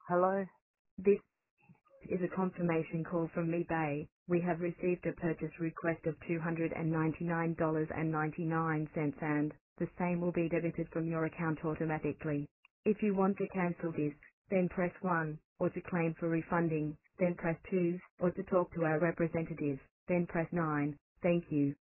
Hello? This is a confirmation call from eBay. We have received a purchase request of $299.99 and the same will be debited from your account automatically. If you want to cancel this, then press 1, or to claim for refunding, then press 2, or to talk to our representative, then press 9. Thank you.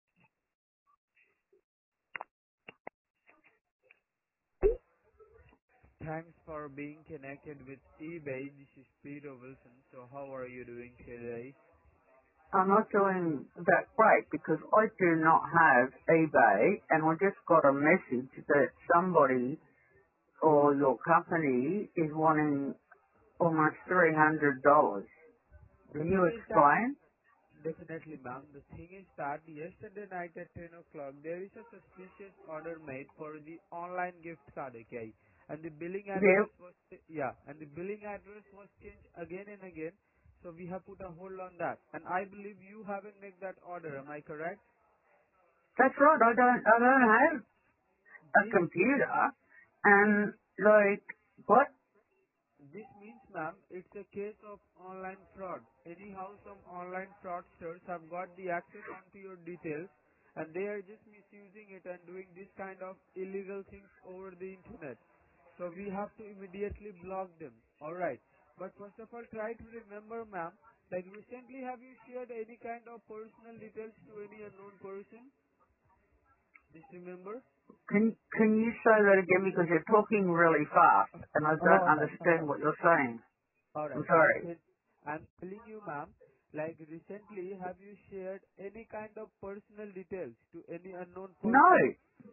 Thanks for being connected with eBay. This is Peter Wilson. So how are you doing today? I'm not doing that great because I do not have eBay and I just got a message that somebody or your company is wanting almost $300. The Can thing you is that, explain? definitely ma'am, the thing is that yesterday night at 10 o'clock there is a suspicious order made for the online gift card, okay? And the billing Yep, address was, yeah, and the billing address was changed again and again. So we have put a hold on that. And I believe you haven't made that order, am I correct? that's right. I don't have a This computer and like, what? This means, ma'am, it's a case of online fraud. Anyhow, some online fraudsters have got the access onto your details and they are just misusing it and doing this kind of illegal things over the internet. So we have to immediately block them. Alright. But first of all, try to remember, ma'am, like recently have you shared any kind of personal details to any unknown person? Just remember? Can you say that again because you're talking really fast and I don't Alright, understand alright. what you're saying. All I'm right. sorry. I'm telling you, ma'am, like recently, have you shared any kind of personal details to any unknown No, person?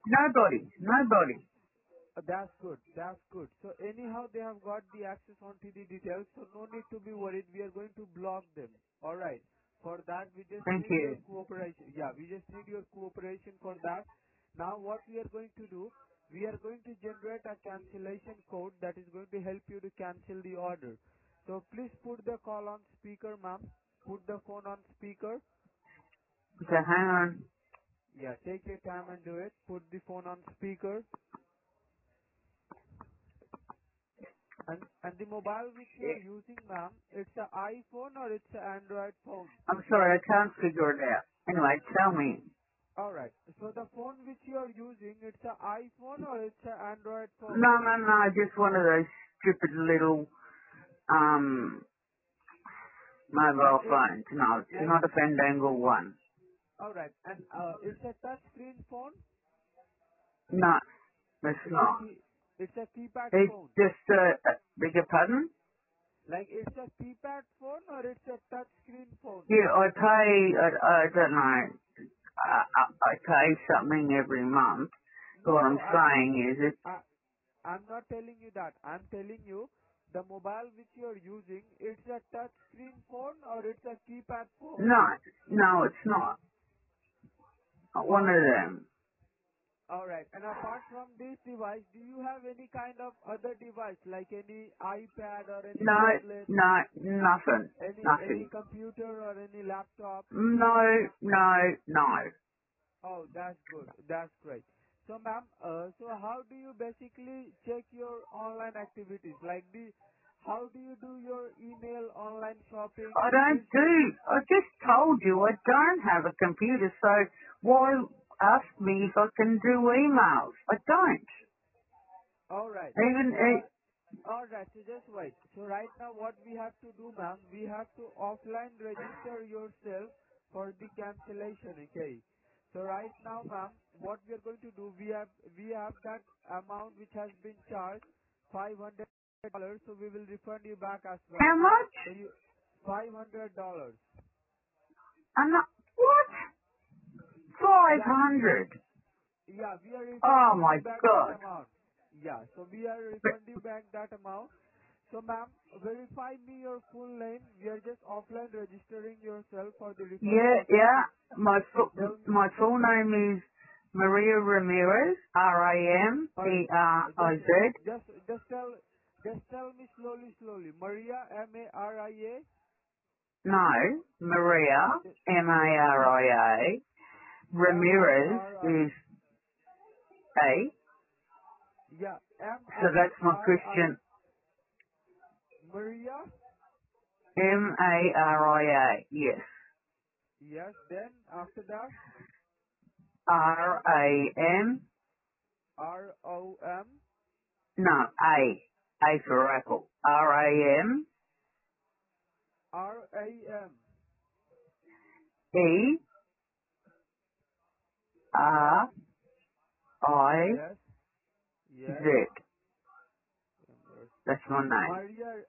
nobody. That's good. That's good. So anyhow, they have got the access onto the details, so no need to be worried. We are going to block them. All right. For that, we just Thank need your you. cooperation. Yeah, we just need your cooperation for that. Now, what we are going to do, we are going to generate a cancellation code that is going to help you to cancel the order. So please put the call on speaker, ma'am. Put the phone on speaker. Okay, hang on. Yeah, take your time and do it. Put the phone on speaker. And the mobile which you are Yeah. using, ma'am, it's an iPhone or it's an Android phone? I'm sorry, I can't figure it out. Anyway, tell me. All right. So the phone which you are using, it's an iPhone or it's an Android phone? No, just one of those stupid little, And mobile it phones. No, it's like not a Fandangle one. all right. And it's a touch screen phone. No, it's It's a not. keypad It's phone. just, beg your pardon? Like it's a keypad phone or it's a touch screen phone? Yeah, I don't know, I pay something every month. So No, what no. I'm saying is it's, I, I'm not telling you that. I'm telling you the mobile which you are using, it's a touch screen phone or it's a keypad phone. no, it's not. Not one of them. All right. And apart from this device, do you have any kind of other device like any iPad or any No, tablet, no, nothing. any Nothing. computer or any laptop? No. Oh, that's good. That's great. So, ma'am, so how do you basically check your online activities? How do you do your email online shopping? I don't Is do. I just told you I don't have a computer, so why ask me if I can do emails? I don't. all right. Even, So, all right. So just wait. So right now, what we have to do, ma'am, we have to offline register yourself for the cancellation. Okay. So right now, ma'am, what we are going to do, we have that amount which has been charged, $500. So we will refund you back as well. how much? So you $500. I'm not, what? Yeah, 500. yeah, we are Oh refunding my you back that god. amount. Yeah, so we are But, refunding back that amount. So ma'am, verify me your full name. We are just offline registering yourself for the refund process. yeah, Tell me, my full name is Maria Ramirez, alright, Rameroz. just tell me slowly. Maria, Maria, No, Maria, Maria. Ramirez M-I-R-I, is A, yeah, so that's my M-I-R-I, Christian. Maria? Maria, yes. Yes. Then after that, RAM, ROM. no, A for apple. RAM, RAM. E, R, I, Yes. Z. Yes. That's my name. Maria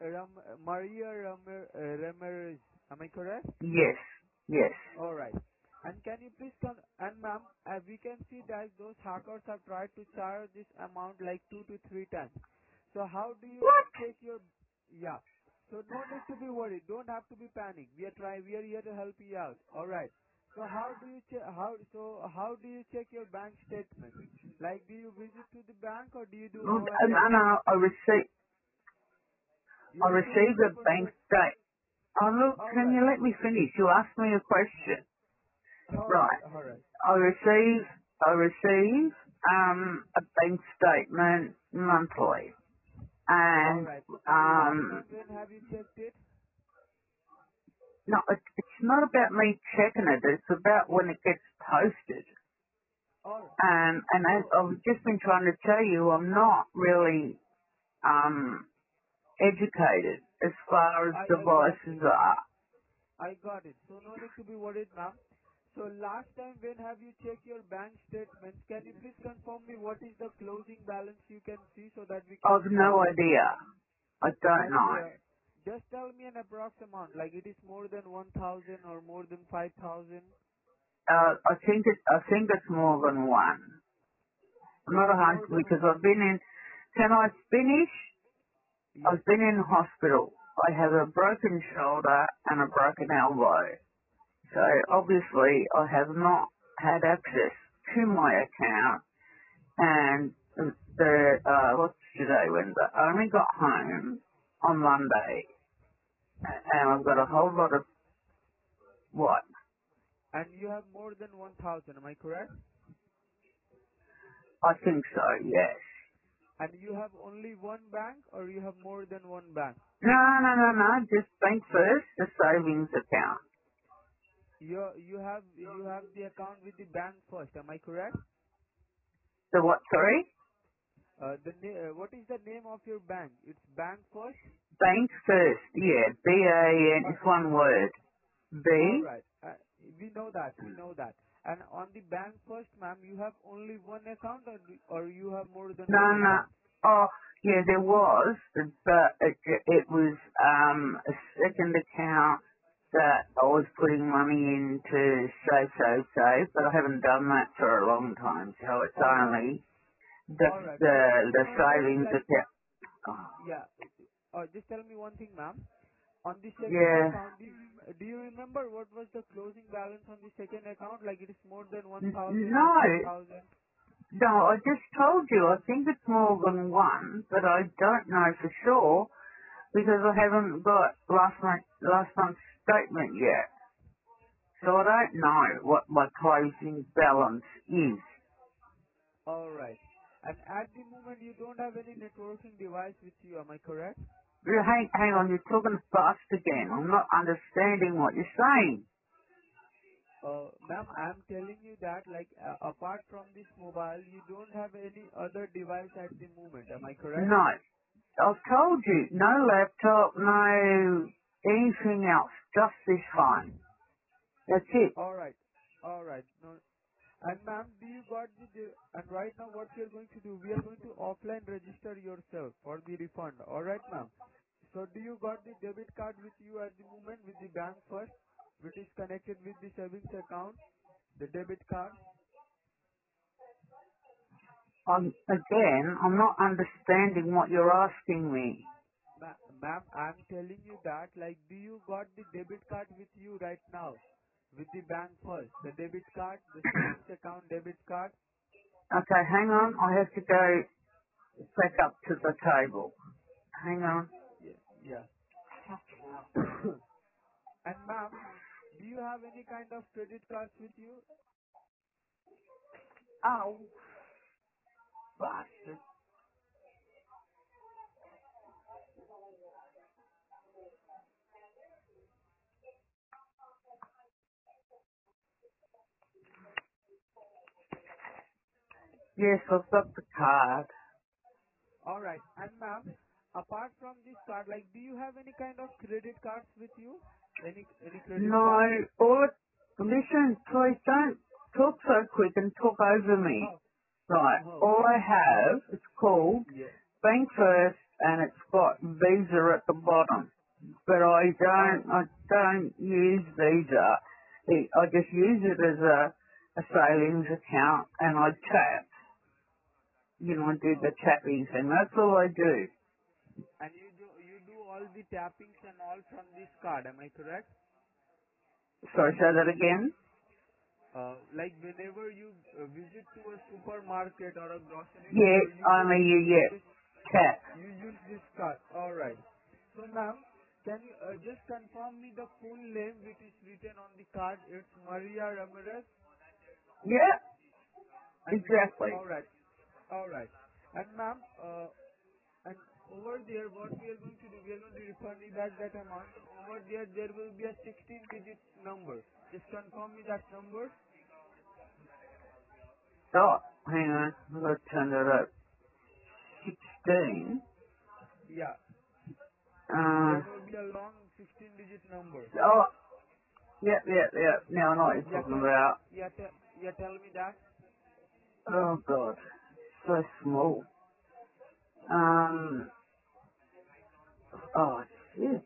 Ramirez. Am I correct? Yes, yes. All right. And can you please and ma'am, we can see that those hackers have tried to charge this amount like 2 to 3 times. So how do you What? check your, yeah. So no need to be worried. Don't have to be panic. We are here to help you out. All right. So how do you check, how do you check your bank statement? Like do you visit to the bank or do you do No, online banking? no, You I receive a received a paper bank state. state. Oh look, All can right. you let me finish? You asked me a question. All right. Right. All right. I receive a bank statement monthly. All And right. So last um time when have you checked it? no, it's not about me checking it, it's about when it gets posted. All right. And as So I've just been trying to tell you, I'm not really educated as far as I got it. devices are. I got it. So no need to be worried, ma'am. So last time when have you checked your bank statements? Can you please confirm me what is the closing balance you can see so that we can I've no like idea. I don't and know. just tell me an approx amount like it is more than 1,000 or more than 5,000. I think it's more than one. I'm not a More hundred than because I've been in. Can I finish? yes. I've been in hospital. I have a broken shoulder and a broken elbow. So obviously I have not had access to my account and what's today Wednesday? I only got home on Monday and I've got a whole lot of what? And you have more than 1,000. Am I correct? I think so, yes. And you have only one bank or you have more than one bank? No, just bank first, the savings account. You have the account with the bank first. Am I correct? The what, sorry? What is the name of your bank? It's Bank First. Bank first, yeah, B-A-N, Uh, it's one word. all B? right. We know that. We know that. And on the Bank First, ma'am, you have only one account, or you have more than one No. account? Oh, yeah, there was, but it was a second account that I was putting money into save, but I haven't done that for a long time, so it's All right. only the All right. the So do you the remember? savings Like, account. Oh, yeah. Just tell me one thing, ma'am. On the second yeah, account, do you remember what was the closing balance on the second account? Like it is more than 1,000 or no, 5,000? I just told you. I think it's more than one, but I don't know for sure because I haven't got last month's statement yet. So I don't know what my closing balance is. All right. And at the moment, you don't have any networking device with you. Am I correct? Hang on, you're talking fast again. I'm not understanding what you're saying. Ma'am, I'm telling you that, like, apart from this mobile, you don't have any other device at the moment. Am I correct? No. I've told you, no laptop, no anything else, just this phone. That's it. All right. All right. No. And ma'am, do you got and right now what we are going to do, we are going to offline register yourself for the refund. All right, ma'am. So do you got the debit card with you at the moment with the bank first, which is connected with the savings account, the debit card? I'm not understanding what you're asking me. Ma'am, I'm telling you that, like, do you got the debit card with you right now? With the bank first, the debit card, the savings account debit card? Okay, hang on. I have to go back up to the table. Hang on. Yeah, yeah. And ma'am, do you have any kind of credit cards with you? Oh, bastard. Yes, I've got the card. All right. And ma'am, apart from this card, like, do you have any kind of credit cards with you? Any credit No, card? listen, please don't talk so quick and talk over me. Oh, Right, oh, all I yeah, have, it's called yeah. Bank First and it's got Visa at the bottom. But Oh, I don't use Visa. I just use it as a savings account and I tap. You know, I do the oh. tapping thing. That's all I do. And you do all the tappings and all from this card. Am I correct? Sorry, say that again? Like whenever you visit to a supermarket or a grocery Yeah, store, only you, yeah. just Tap. you use this card. All right. So ma'am, can you just confirm me the full name which is written on the card? It's Maria Ramirez. Yeah, And exactly. all right, all right. And ma'am, and over there, what we are going to do, we are going to refund you back that amount. Over there will be a 16-digit number. Just confirm me that number. Oh, hang on. I've got to turn that up. 16. Yeah, Uh, there will be a long 16-digit number. oh, yep, yep, yep. Now I know what you're Yeah, talking about. tell me that. Oh, God. So small. Um, oh, shit.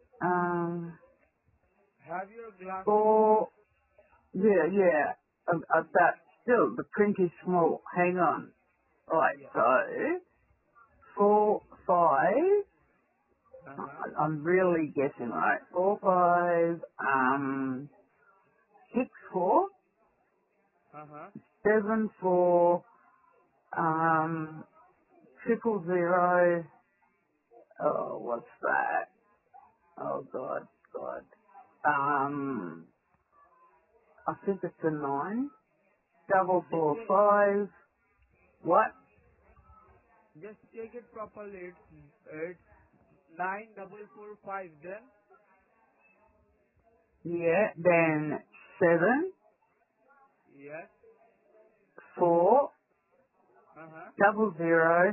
Have your glasses on? Four, yeah, yeah. That, still, the print is small. Hang on. Right, Yeah. so, 4, 5. Uh-huh. I'm really guessing, right? 4, 5, 6, 4, Uh-huh. 7, 4, triple zero. Oh, what's that? Oh, God, God. I think it's a 9. Double Just 4, check, 5. What? just check it properly. It's 9445 then. Yeah, then 7, Yes. 4, Uh-huh. double zero.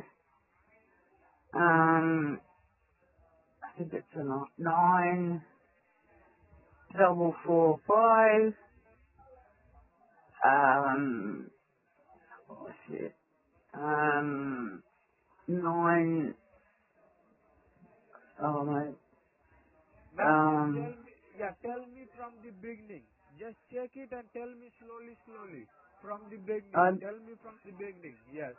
I think it's a 9, double 4, 5. Oh shit. 9, oh mate. Ma'am, just tell me from the beginning. Just check it and tell me slowly. From the beginning. Um, Tell me from the beginning. Yes.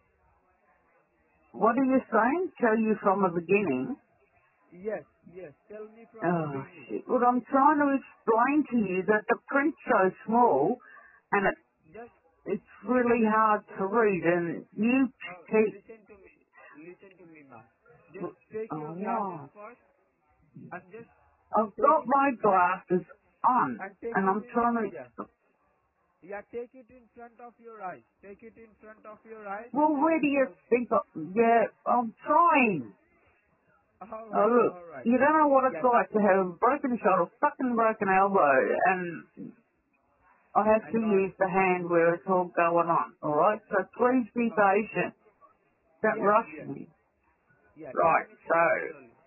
what are you saying? Tell you from the beginning. Yes. Tell me from the Oh beginning. shit. Well, I'm trying to explain to you that the print's so small and Just, it's really hard to read and you keep, listen to me. Listen to me, ma'am. Just take oh your glasses wow. first and just I've take got it my in front glasses on and take and it I'm in, trying yeah. to, Yeah, take it in front of your eyes. Take it in front of your eyes and well, just where do you observe. think, yeah, I'm trying. Oh Alright, look, alright. you don't know what it's Yes, like to have a broken shoulder, fucking broken elbow, and I have I to got use it. the hand where it's all going on, alright? So please be Uh, patient. Don't yes, rush yes. me. Yeah, tell Right, me so slowly.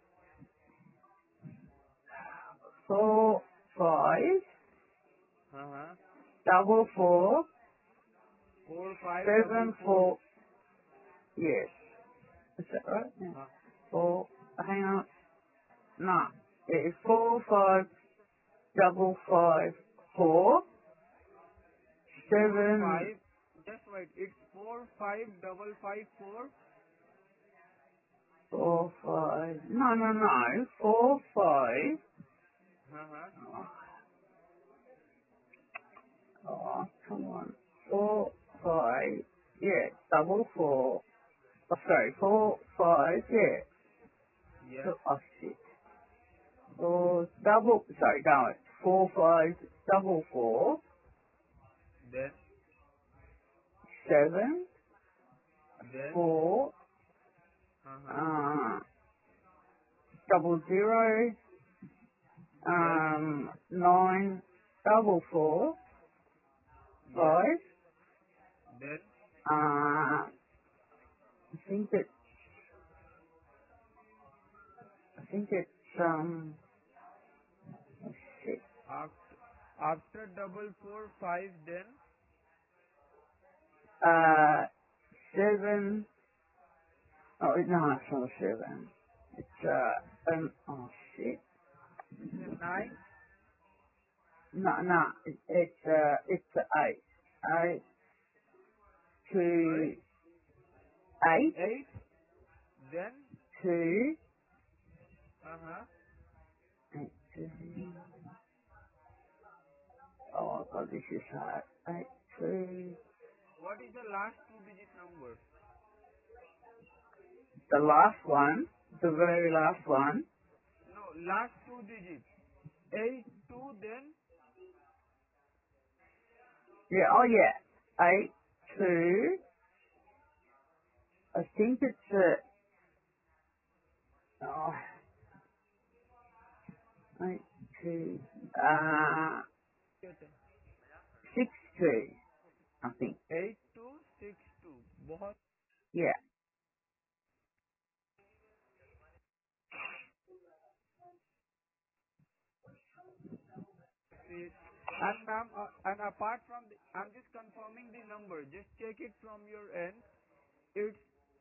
4, 5, Uh-huh. double 4, 7, 4544. 4, yes. Is that right? Yeah. Uh, 4, hang on, no. It's 4, 5, double 5, 4, 4 7, 5. Just wait. It's 45554. 4, 5, no, 4, 5, Uh-huh. oh, come on, 4, 5, yeah, double 4, oh, sorry, 4, 5, yeah, Yes. oh shit, 4, double, sorry, no, it's 4, 5, double 4, Then, 7, then. 4, Uh-huh. double 0, Yes. 9, double 4, Yes. 5, Then. I think it's, oh shit. After 445, then Uh, 7, oh, no, it's not a 7. It's, oh shit. it's a 9. No, it's a 8. 8 Sorry, to 8 8. Then to, uh-huh. 8 to, oh god, this is hard. 8 to, What is the last two-digit number? the last one, the very last one. No, last two digits. 8 2. Then Yeah, oh yeah. 8 to, I think it's oh, 8 to, 6 to, I think. 8262. बहुत Yeah. sweet. And ma'am, and apart from I'm just confirming the number. Just check it from your end. It's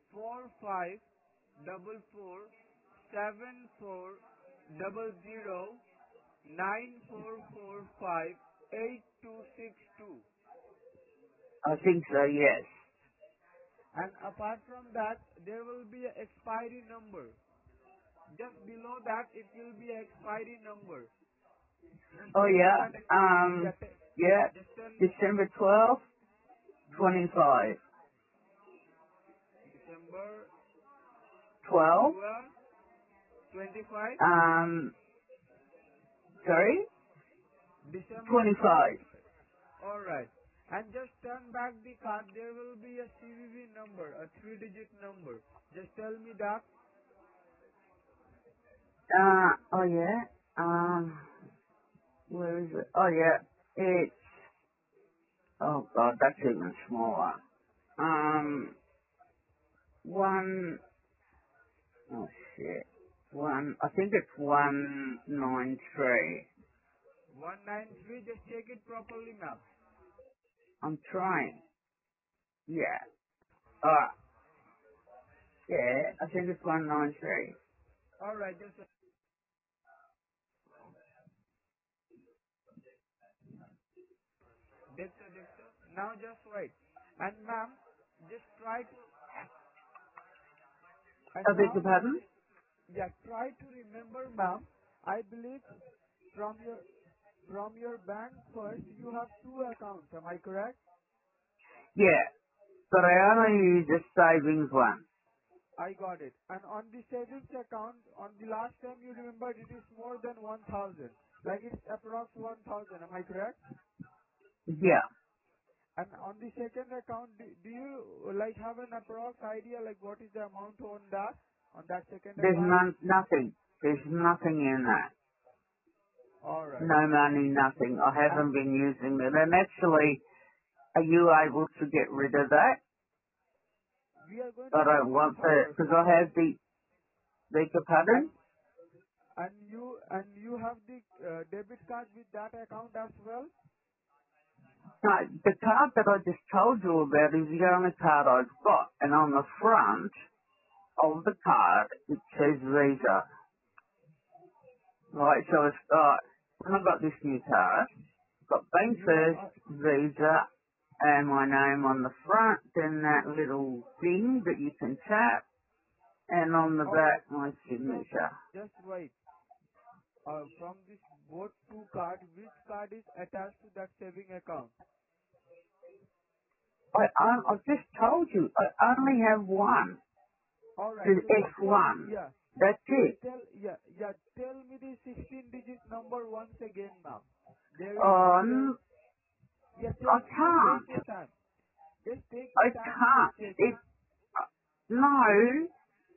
45440094458262. I think so, yes. And apart from that, there will be a expiry number. Just below that, it will be a expiry number. Just Oh tell me yeah. that. Yeah, Yeah. just tell me. December 12th, Yeah, 25. December 12, 12, 25. sorry? December 12. 25. All right. And just turn back the card. There will be a CVV number, a three-digit number. Just tell me that. Oh yeah. Where is it? Oh yeah. It's, oh god, that's even smaller. One, oh shit. I think it's 193. 193. Just check it properly, ma'am. I'm trying. Yeah. Alright. Yeah, Just I think it's 193. all right. Just Dexter. Now just wait. And ma'am, just try to. And I beg now your pardon? just yeah, try to remember, ma'am. I believe from your bank first, you have two accounts. Am I correct? Yeah, but I only use the savings one. I got it. And on the savings account, on the last time you remembered, it is more than 1,000. Like it's approx 1,000. Am I correct? Yeah, And on the second account, do you like have an approx idea like what is the amount on that second there's account? nothing. There's nothing in that. All right. No money, nothing. I And haven't been using it. And actually, are you able to get rid of that? we are going I to don't remove it want that, because 100%. I have the, beg your And pardon? you have the debit card with that account as well. No, the card that I just told you about is the only card I've got. And on the front of the card, it says Visa. Right, so it's got, when I got this new card, it's got Bank You have First, Visa, and my name on the front, then that little thing that you can tap, and on the all right. back, my Just signature. just wait. From this both two card, which card is attached to that saving account? I've just told you, I only have one. All right. The So just tell S1. yeah. That's it. Tell me the 16-digit number once again, ma'am. There is Um, yeah. I Just take can't. your time. Just take I your time and just can't. check it. It, no.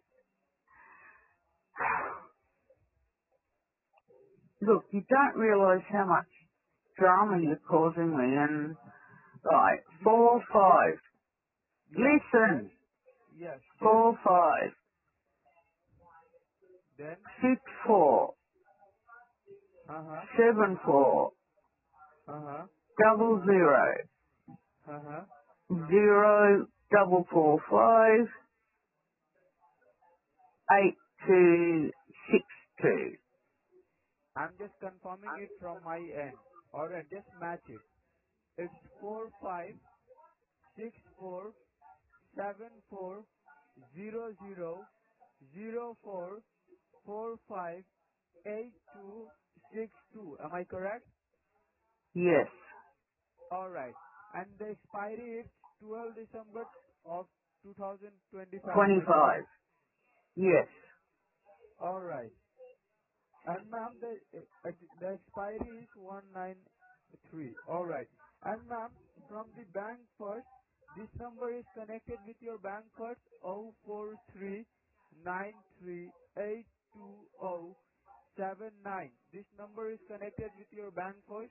Look, you don't realise how much drama you're causing me, and right, Because 4 5. Yeah. Listen. Then, yes. Then, 45 then, 64 uh-huh, 74 uh-huh, 00 uh-huh. 0445 8262. I'm just confirming it from my end. Alright, just match it. It's 45647400458262. Am I correct? Yes. Alright. And the expiry is 12 December of 2025. Am I 25. correct? Yes. Alright. And ma'am, the expiry is 193. Alright. And ma'am, from the bank first, this number is connected with your bank first, 04393820079. This number is connected with your bank first.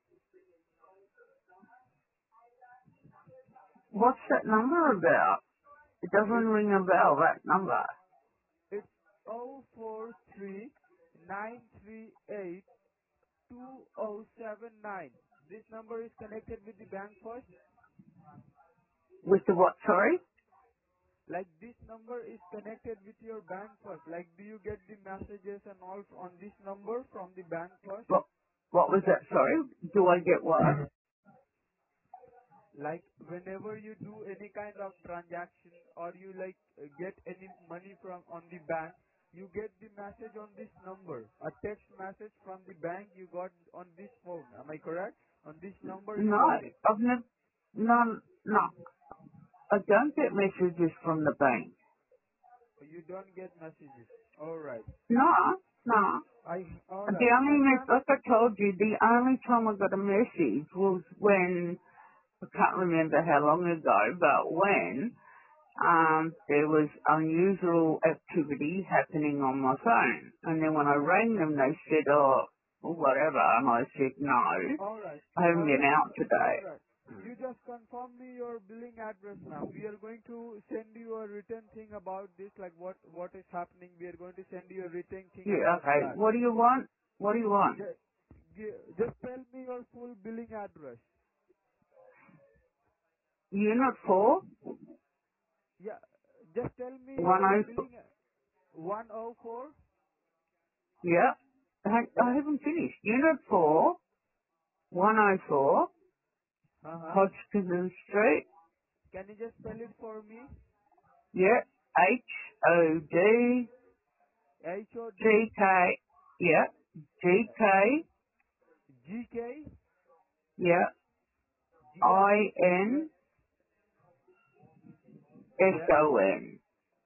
What's that number about? It doesn't It's, ring a bell, that number. it's 04393820079. This number is connected with the bank first. With the what, sorry? Like this number is connected with your bank first. Like do you get the messages and all on this number from the bank first? What was that, sorry? Do I get what? Like whenever you do any kind of transaction or you like get any money from on the bank, you get the message on this number. A text message from the bank you got on this phone. Am I correct? On this number you No, got it. I've never, no. I don't get messages from the bank. You don't get messages. All right. No, no. All The right. only, And ma'am, like I told you, the only time I got a message was when, I can't remember how long ago, but when there was unusual activity happening on my phone. And then when I rang them, they said, oh, whatever. And I said, no, all right. I haven't All been right. out today. All right. You just confirm me your billing address, ma'am. We are going to send you a written thing about this, like what is happening. We are going to send you a written thing Yeah, about okay. that. What do you want? What do you want? Just tell me your full billing address. Unit 4, Yeah. Just tell me your 104, billing. 104. yeah. I Yeah. haven't finished. Unit 4, 104, Uh huh. Hodgkinson Street, Can you just spell it for me? yeah. HOD, H O D GK, yeah. GK, G K yeah. G K. Yes. INSON,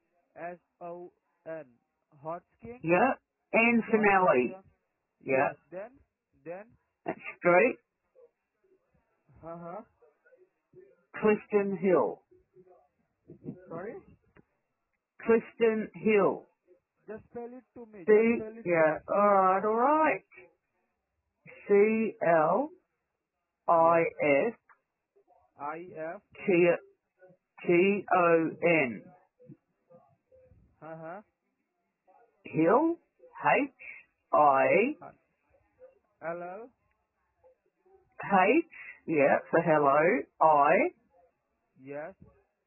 SON. Hodgkin. yeah. And Finale, Hodgkinson. yeah. Yes. Then. Street, Uh-huh. Clifton Hill. Sorry? Clifton Hill. Just spell it to me. Just C, spell it to yeah, me. alright. Yes. CLIFTON. IF. Uh-huh. Hill, H-I, LL. H, yeah, for hello, Yes.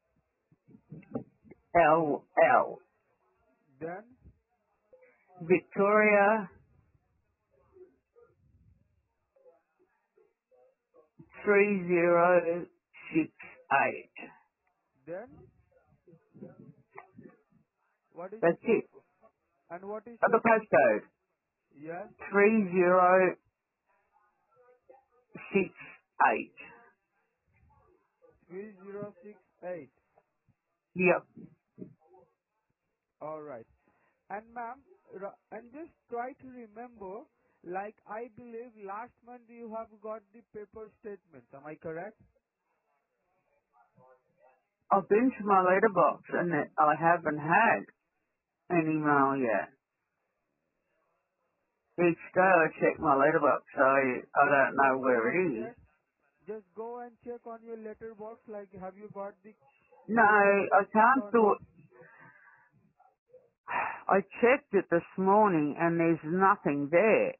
I-L-L. Then. Victoria 3068. Then. What is That's the it. and what is The your postcode? postcode, Yes. 3068. 3068. Yep. All right. And ma'am, and just try to remember, like I believe last month you have got the paper statements. Am I correct? I've been to my letterbox and I haven't had an email yet. Each day I check my letterbox, so I don't know Just where go and it is. check. Just go and check on your letterbox. Like, have you got the? No, I It's can't gonna. do it. I checked it this morning and there's nothing there.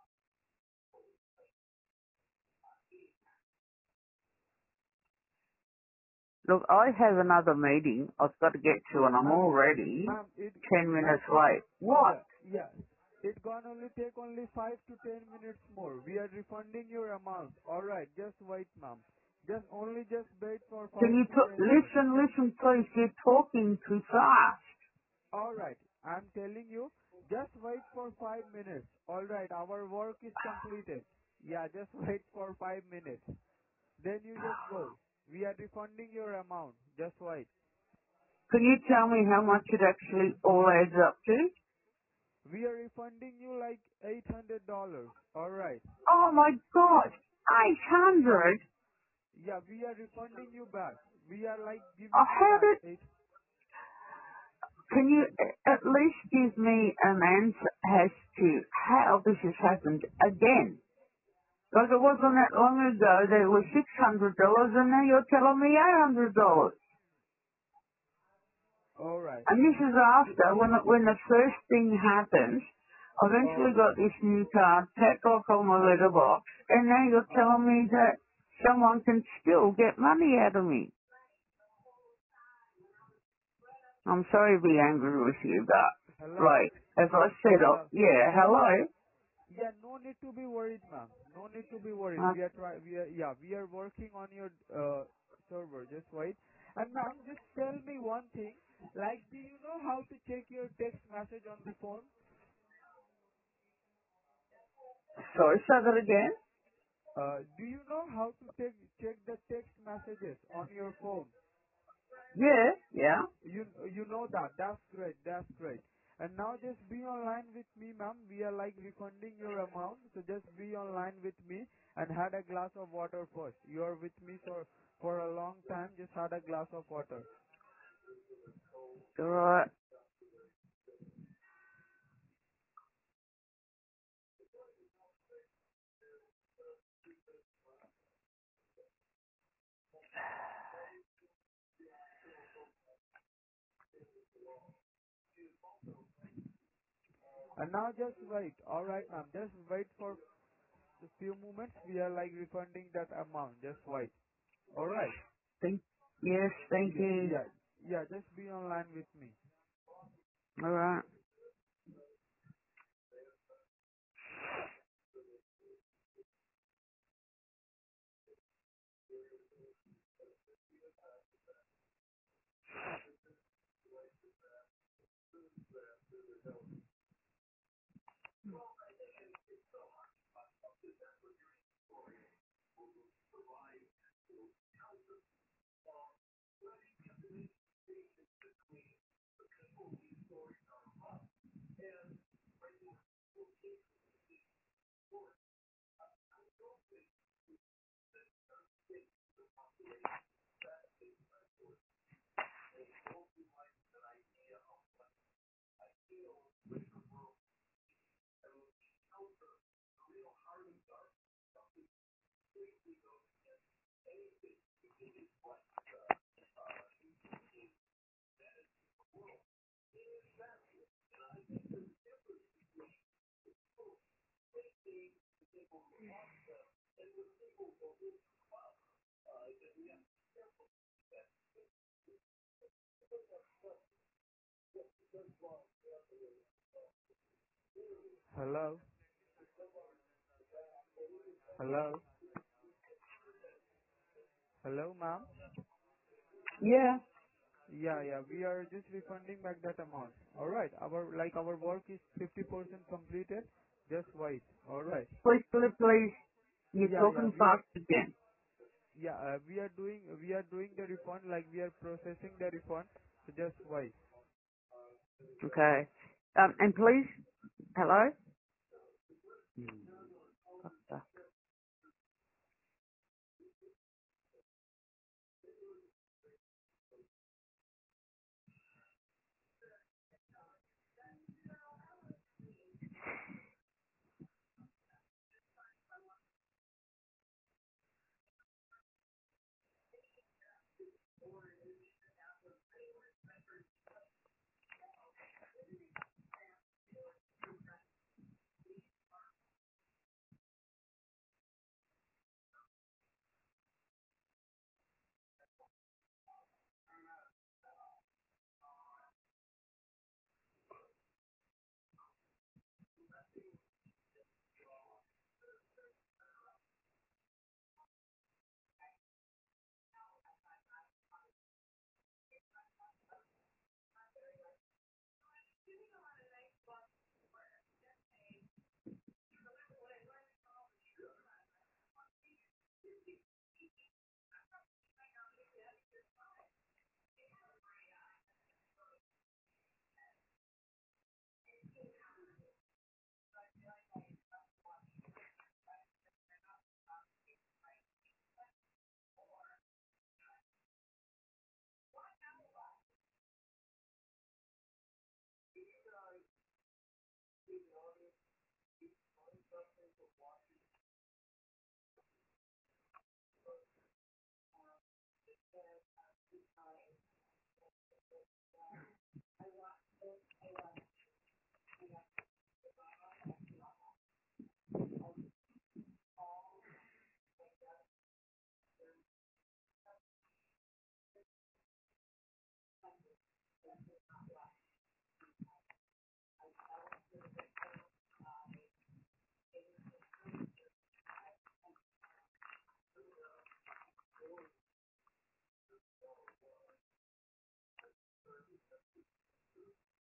Look, I have another meeting I've got to get to and I'm Ma'am, already ma'am, it, 10 ma'am, minutes it, late. What? yeah, yeah. It gonna only take only 5 to 10 minutes more. We are refunding your amount. All right, just wait, ma'am. Just wait for Can five you to ten minutes. listen please, you're talking too fast. All right, I'm telling you, just wait for 5 minutes. All right, our work is completed. Yeah, just wait for 5 minutes. Then you just go. We are refunding your amount. Just wait. Can you tell me how much it actually all adds up to? We are refunding you like $800. All right. Oh my god, 800? Yeah, we are refunding you back. We are like Oh, giving you how back did, eight. can you at least give me an answer as to how this has happened again? Because it wasn't that long ago that it was $600 and now you're telling me $800. All right. And this is after when the first thing happens. I eventually Oh, got this new card, tapped off on my letterbox, and now you're oh. telling me that someone can still get money out of me. I'm sorry to be angry with you, but Hello. like as I said, Hello. yeah, hello. Yeah, no need to be worried, ma'am. No need to be worried. Uh, We are working on your server. Just wait. And ma'am, just tell me one thing. Like, do you know how to check your text message on the phone? sorry, say that again. Do you know how to check the text messages on your phone? Yeah, yeah. You know that. That's great. That's great. And now just be online with me, ma'am. We are like refunding your amount. So just be online with me and had a glass of water first. You are with me for a long time. Just had a glass of water. Alright. And now just wait. All right, ma'am. Just wait for a few moments. We are like refunding that amount. Just wait. All right. Thank, yes, thank Yeah, you. yeah, yeah. Just be online with me. Alright. Hello, hello, hello, ma'am. Yeah. Yeah, yeah. We are just refunding back that amount. All right. Our work is 50% completed. Just wait. All right. Please, please, please. You're Yeah, yeah. talking fast again. We are doing the refund. Like we are processing the refund. So just wait. Okay. And please, hello?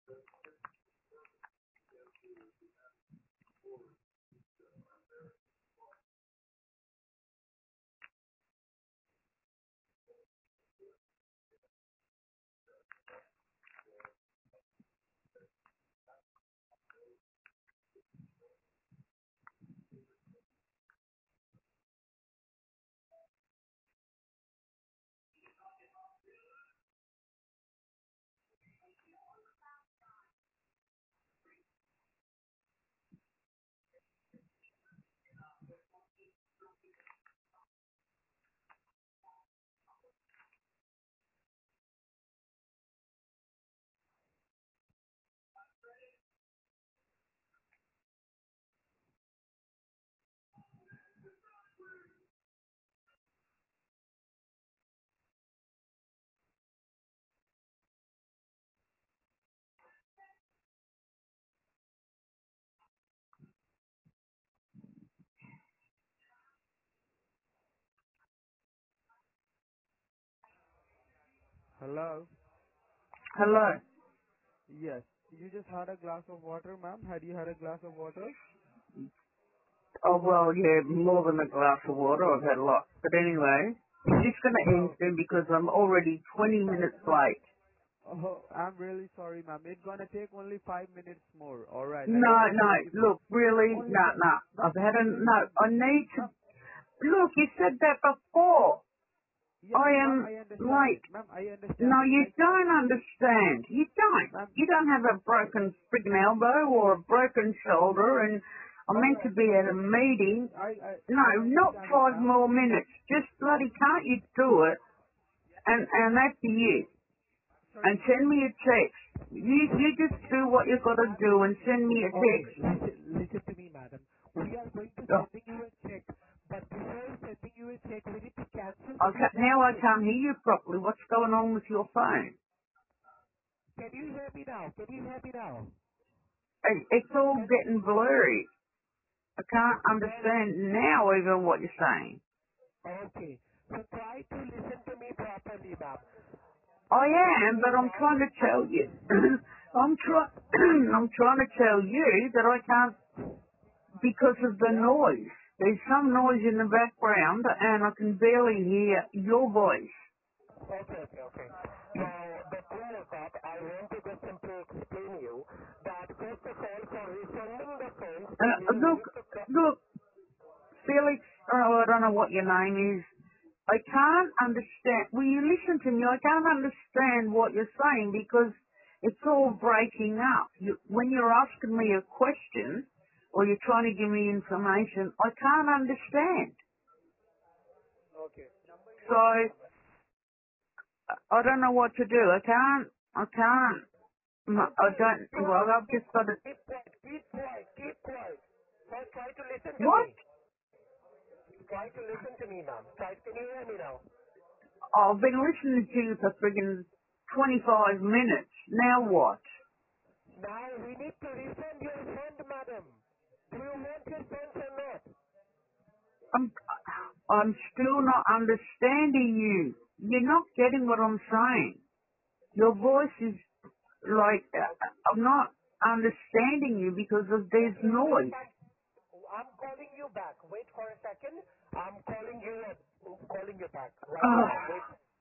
Hello? Hello. Yes. You just had a glass of water, ma'am? Had you had a glass of water? Oh, well, yeah, more than a glass of water. I've had a lot. But anyway, is this going to end Oh, soon because I'm already 20 minutes late? oh, I'm really sorry, ma'am. It's gonna take only 5 minutes more. Alright, I No, got no, completely. look, really, Only no, five. no. Ma'am, I've had a, only no, listen. I need to, Ma'am, look, you said that before. yeah, I ma'am, am I understand late. it. Ma'am, I No, understand it. you Like, don't understand. You don't. ma'am, You don't have a broken friggin' elbow or a broken shoulder and I'm meant to alright, be at a meeting. No, I not understand it, 5 ma'am. more minutes. Just bloody can't you do it? And that's it. Sorry, And ma'am. send me a text. You just do what you gotta do and send me a Okay, text. listen to me, madam. We are going to Oh, sending you a check, but before sending you a check, we need to cancel the okay, now I transaction. can't hear you properly. What's going on with your phone? Can you hear me now? Can you hear me now? It's all Can, getting blurry. I can't well, understand now even what you're saying. okay. So try to listen to me properly, ma'am. I The am, thing but is I'm that, trying to tell you. I'm trying. I'm trying to tell you that I can't because of the well, noise. There's some noise in the background, and I can barely hear your voice. okay. Now, the thing is that I want to just simply explain you that first of all, for refunding the funds, you Look, need to look, Felix. Oh, I don't know what your name is. I can't understand. Will you listen to me? I can't understand what you're saying because it's all breaking up. When you're asking me a question or you're trying to give me information, I can't understand. So I don't know what to do. I can't. I Okay, don't. you Well, have to I've just got to. keep quiet. First, try to listen to What? me. Try to listen to me, ma'am. Can you hear me now? I've been listening to you for friggin' 25 minutes. Now what? Now we need to refund your fund, madam. Do you want your funds or not? I'm I'm still not understanding you. You're not getting what I'm saying. Your voice is like I'm not understanding you because of there's Okay, noise. fine. I'm calling you back. Wait for a second. I'm calling you back right Oh, now. Wait.